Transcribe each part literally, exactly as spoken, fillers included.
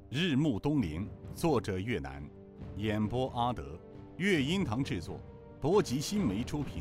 日暮东陵，作者越南，演播阿德，乐音堂制作，博吉新媒出品。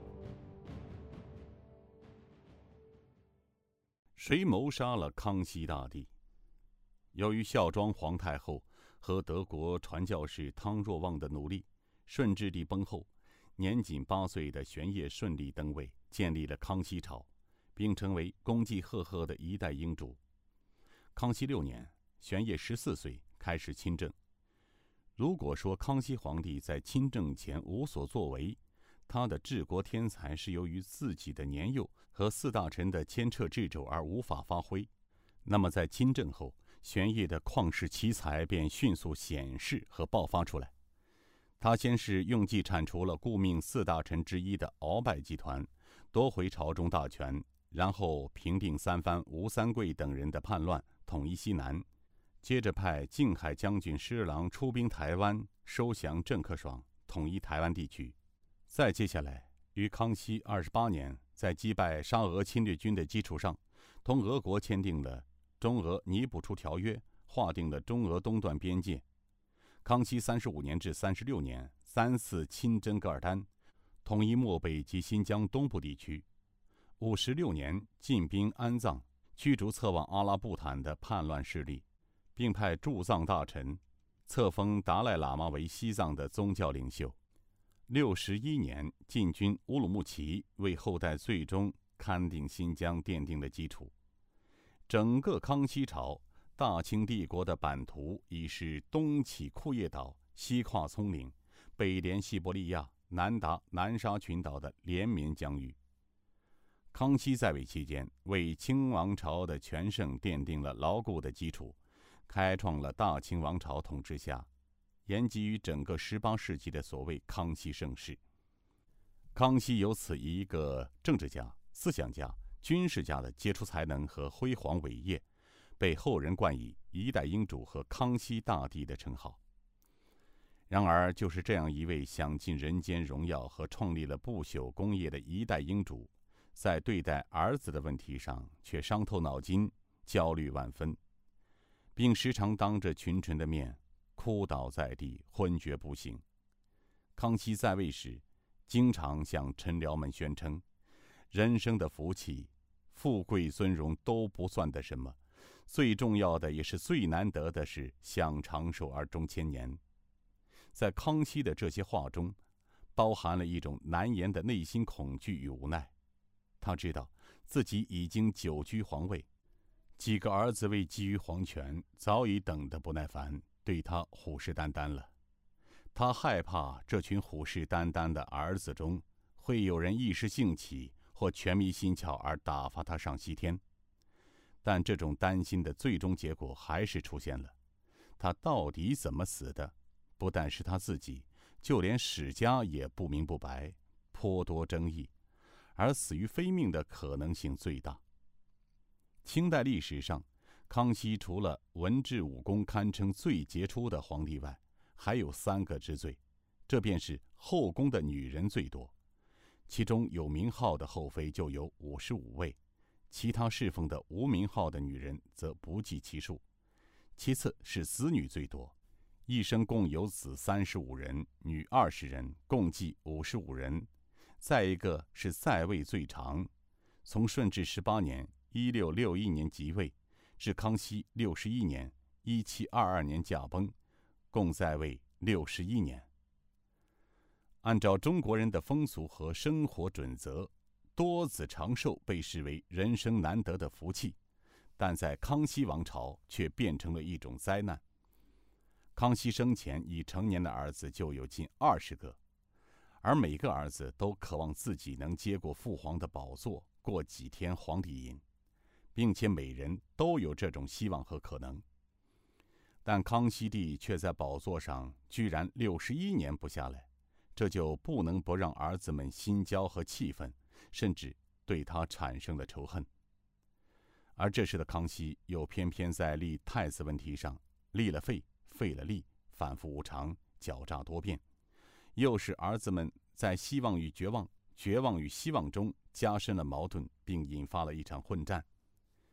谁谋杀了康熙大帝？由于孝庄皇太后和德国传教士汤若望的努力，顺治帝崩后，年仅八岁的玄烨顺利登位，建立了康熙朝，并成为功绩赫赫的一代英主。康熙六年，玄烨十四岁开始亲政。如果说康熙皇帝在亲政前无所作为，他的治国天才是由于自己的年幼和四大臣的牵扯掣肘而无法发挥，那么在亲政后，玄烨的旷世奇才便迅速显示和爆发出来。他先是用计铲除了顾命四大臣之一的鳌拜集团，夺回朝中大权，然后平定三藩吴三桂等人的叛乱，统一西南。接着派靖海将军施琅出兵台湾，收降郑克爽，统一台湾地区。再接下来，于康熙二十八年，在击败沙俄侵略军的基础上，同俄国签订了中俄尼布楚条约，划定了中俄东段边界。康熙三十五年至三十六年，三次亲征噶尔丹，统一漠北及新疆东部地区。五十六年，进兵安藏，驱逐侧往阿拉布坦的叛乱势力，并派驻藏大臣册封达赖喇嘛为西藏的宗教领袖。六十一年，进军乌鲁木齐，为后代最终勘定新疆奠定了基础。整个康熙朝，大清帝国的版图已是东起库页岛，西跨葱岭，北连西伯利亚，南达南沙群岛的连绵疆域。康熙在位期间，为清王朝的全盛奠定了牢固的基础，开创了大清王朝统治下延及于整个十八世纪的所谓康熙盛世。康熙由此以一个政治家、思想家、军事家的杰出才能和辉煌伟业，被后人冠以一代英主和康熙大帝的称号。然而，就是这样一位享尽人间荣耀和创立了不朽功业的一代英主，在对待儿子的问题上却伤透脑筋，焦虑万分，并时常当着群臣的面哭倒在地，昏厥不醒。康熙在位时，经常向臣僚们宣称，人生的福气、富贵尊荣都不算得什么，最重要的也是最难得的是享长寿而终千年。在康熙的这些话中，包含了一种难言的内心恐惧与无奈。他知道自己已经久居皇位，几个儿子为觊觎皇权，早已等得不耐烦，对他虎视眈眈了。他害怕这群虎视眈眈的儿子中，会有人一时兴起或权迷心窍而打发他上西天。但这种担心的最终结果还是出现了。他到底怎么死的，不但是他自己，就连史家也不明不白，颇多争议，而死于非命的可能性最大。清代历史上，康熙除了文治武功堪称最杰出的皇帝外，还有三个之最，这便是后宫的女人最多，其中有名号的后妃就有五十五位，其他侍奉的无名号的女人则不计其数。其次是子女最多，一生共有子三十五人，女二十人，共计五十五人。再一个是在位最长，从顺治十八年一六六一年即位，至康熙六十一年一七二二年驾崩，共在位六十一年。按照中国人的风俗和生活准则，多子长寿被视为人生难得的福气，但在康熙王朝却变成了一种灾难。康熙生前已成年的儿子就有近二十个，而每个儿子都渴望自己能接过父皇的宝座，过几天皇帝瘾，并且每人都有这种希望和可能。但康熙帝却在宝座上居然六十一年不下来，这就不能不让儿子们心焦和气愤，甚至对他产生了仇恨。而这时的康熙又偏偏在立太子问题上立了废，废了立，反复无常，狡诈多变，又使儿子们在希望与绝望、绝望与希望中加深了矛盾，并引发了一场混战。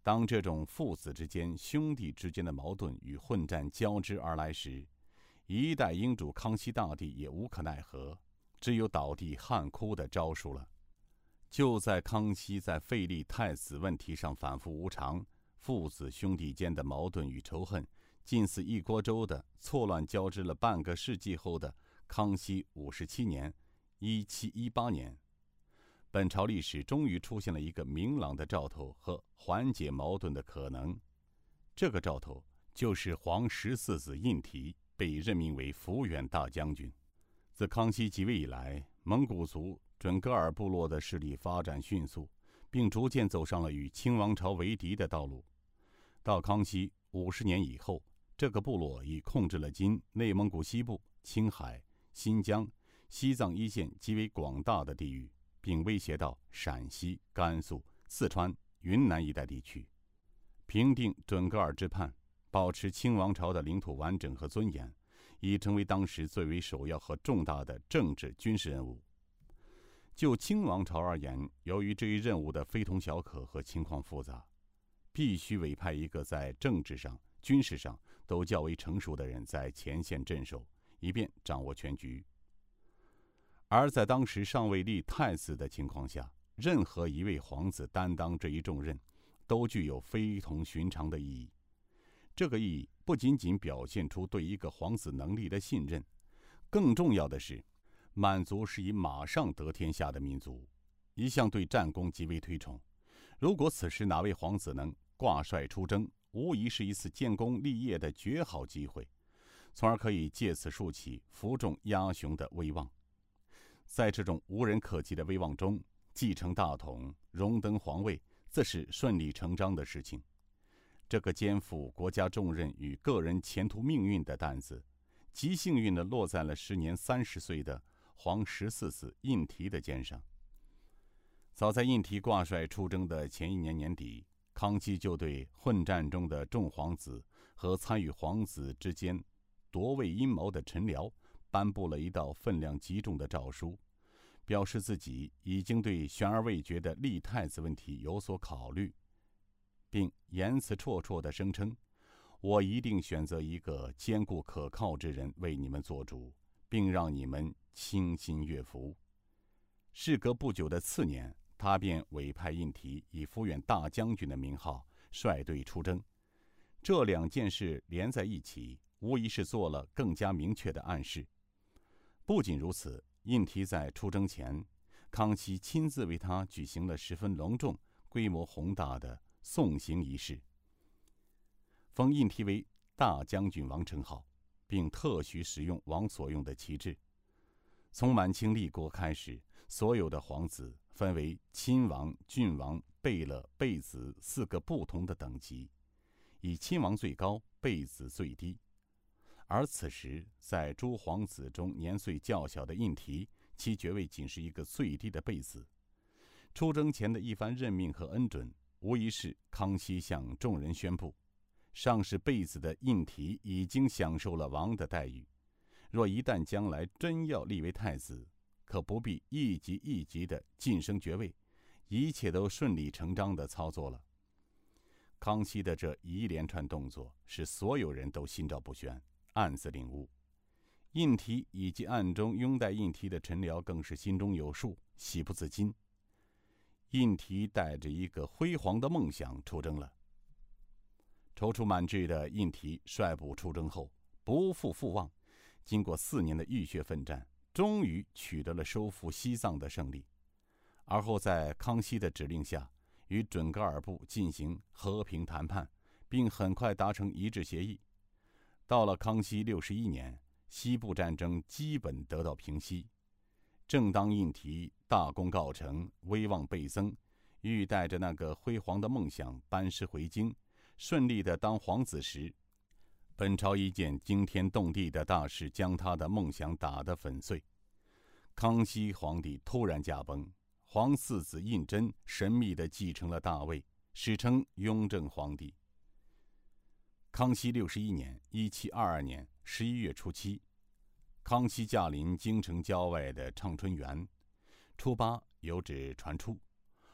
当这种父子之间、兄弟之间的矛盾与混战交织而来时，一代英主康熙大帝也无可奈何，只有倒地汗哭的招数了。就在康熙在废立太子问题上反复无常，父子兄弟间的矛盾与仇恨近似一锅粥的错乱交织了半个世纪后的康熙五十七年一七一八年，本朝历史终于出现了一个明朗的兆头和缓解矛盾的可能。这个兆头就是皇十四子胤禔被任命为抚远大将军。自康熙即位以来，蒙古族准噶尔部落的势力发展迅速，并逐渐走上了与清王朝为敌的道路。到康熙五十年以后，这个部落已控制了今内蒙古西部、青海、新疆、西藏一线极为广大的地域，并威胁到陕西、甘肃、四川、云南一带地区。平定准噶尔之叛，保持清王朝的领土完整和尊严，已成为当时最为首要和重大的政治军事任务。就清王朝而言，由于这一任务的非同小可和情况复杂，必须委派一个在政治上、军事上都较为成熟的人在前线镇守，以便掌握全局。而在当时尚未立太子的情况下，任何一位皇子担当这一重任，都具有非同寻常的意义。这个意义不仅仅表现出对一个皇子能力的信任，更重要的是，满族是以马上得天下的民族，一向对战功极为推崇。如果此时哪位皇子能挂帅出征，无疑是一次建功立业的绝好机会，从而可以借此树起服众压雄的威望。在这种无人可及的威望中，继承大统、荣登皇位，自是顺理成章的事情。这个肩负国家重任与个人前途命运的担子，极幸运地落在了时年三十岁的皇十四子胤禔的肩上。早在胤禔挂帅出征的前一年年底，康熙就对混战中的众皇子和参与皇子之间夺位阴谋的臣僚颁布了一道分量极重的诏书，表示自己已经对悬而未决的立太子问题有所考虑，并言辞绰绰地声称：“我一定选择一个坚固可靠之人为你们做主，并让你们倾心悦服。”事隔不久的次年，他便委派胤禔以抚远大将军的名号率队出征。这两件事连在一起，无疑是做了更加明确的暗示。不仅如此，胤禔在出征前，康熙亲自为他举行了十分隆重、规模宏大的送行仪式，封胤禔为大将军王称号，并特许使用王所用的旗帜。从满清立国开始，所有的皇子分为亲王、郡王、贝勒、贝子四个不同的等级，以亲王最高，贝子最低。而此时，在诸皇子中年岁较小的胤禔，其爵位仅是一个最低的贝子。出征前的一番任命和恩准，无疑是康熙向众人宣布，上是贝子的胤禔已经享受了王的待遇，若一旦将来真要立为太子，可不必一级一级的晋升爵位，一切都顺理成章的操作了。康熙的这一连串动作，使所有人都心照不宣，暗自领悟。胤禔以及暗中拥戴胤禔的臣僚更是心中有数，喜不自禁。胤禔带着一个辉煌的梦想出征了。踌躇满志的胤禔率部出征后，不负众望，经过四年的浴血奋战，终于取得了收复西藏的胜利。而后在康熙的指令下，与准噶尔部进行和平谈判，并很快达成一致协议。到了康熙六十一年，西部战争基本得到平息。正当胤禔大功告成，威望倍增，欲带着那个辉煌的梦想班师回京，顺利的当皇子时，本朝一件惊天动地的大事将他的梦想打得粉碎。康熙皇帝突然驾崩，皇四子胤禛神秘地继承了大位，史称雍正皇帝。康熙六十一年（一七二二年）十一月初七，康熙驾临京城郊外的畅春园。初八有旨传出，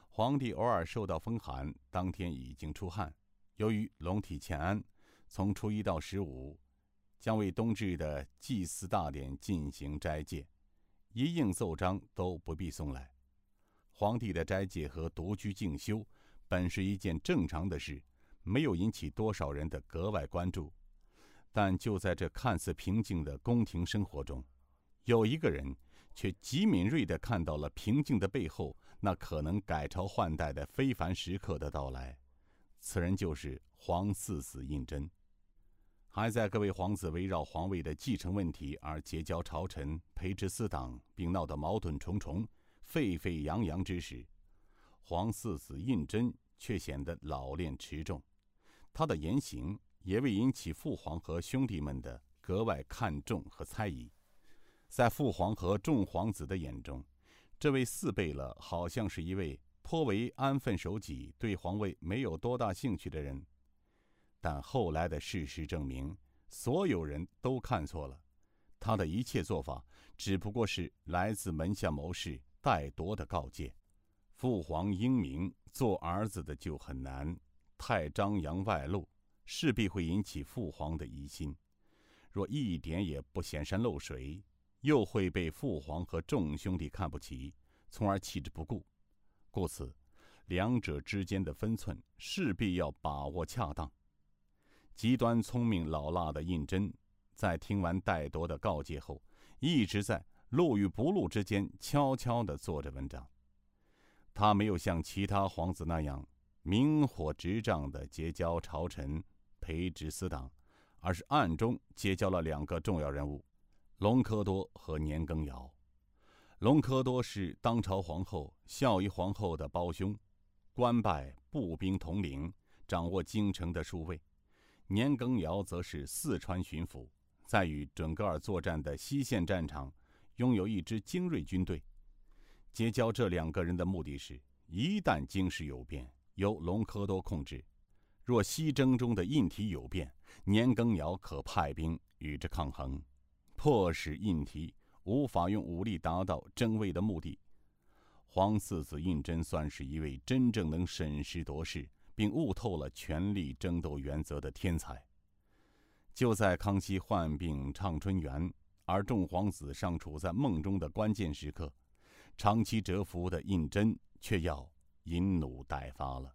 皇帝偶尔受到风寒，当天已经出汗。由于龙体欠安，从初一到十五，将为冬至的祭祀大典进行斋戒，一应奏章都不必送来。皇帝的斋戒和独居静修本是一件正常的事，没有引起多少人的格外关注。但就在这看似平静的宫廷生活中，有一个人却极敏锐地看到了平静的背后那可能改朝换代的非凡时刻的到来。此人就是皇四子胤禛。还在各位皇子围绕皇位的继承问题而结交朝臣，培植私党，并闹得矛盾重重，沸沸扬扬之时，皇四子胤禛却显得老练持重。他的言行也未引起父皇和兄弟们的格外看重和猜疑。在父皇和众皇子的眼中，这位四贝勒好像是一位颇为安分守己、对皇位没有多大兴趣的人。但后来的事实证明，所有人都看错了。他的一切做法只不过是来自门下谋士怠惰的告诫。父皇英明，做儿子的就很难，太张扬外露，势必会引起父皇的疑心。若一点也不显山露水，又会被父皇和众兄弟看不起，从而弃之不顾。故此，两者之间的分寸势必要把握恰当。极端聪明老辣的胤禛，在听完怠惰的告诫后，一直在录与不录之间悄悄地做着文章。他没有像其他皇子那样明火执仗地结交朝臣，培植私党，而是暗中结交了两个重要人物：隆科多和年羹尧。隆科多是当朝皇后孝仪皇后的胞兄，官拜步兵统领，掌握京城的戍卫。年羹尧则是四川巡抚，在与准噶尔作战的西线战场拥有一支精锐军队。结交这两个人的目的是，一旦京师有变，由隆科多控制；若西征中的印提有变，年羹尧可派兵与之抗衡，迫使印提无法用武力达到争位的目的。皇四子胤禛算是一位真正能审时度势，并悟透了权力争斗原则的天才。就在康熙患病畅春园，而众皇子尚处在梦中的关键时刻，长期蛰伏的胤禛却要引弩待发了。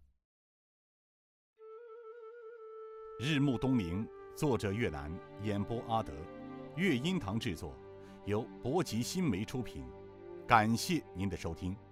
日暮东陵，作者岳南，演播阿德，乐音堂制作，由博吉新媒出品。感谢您的收听。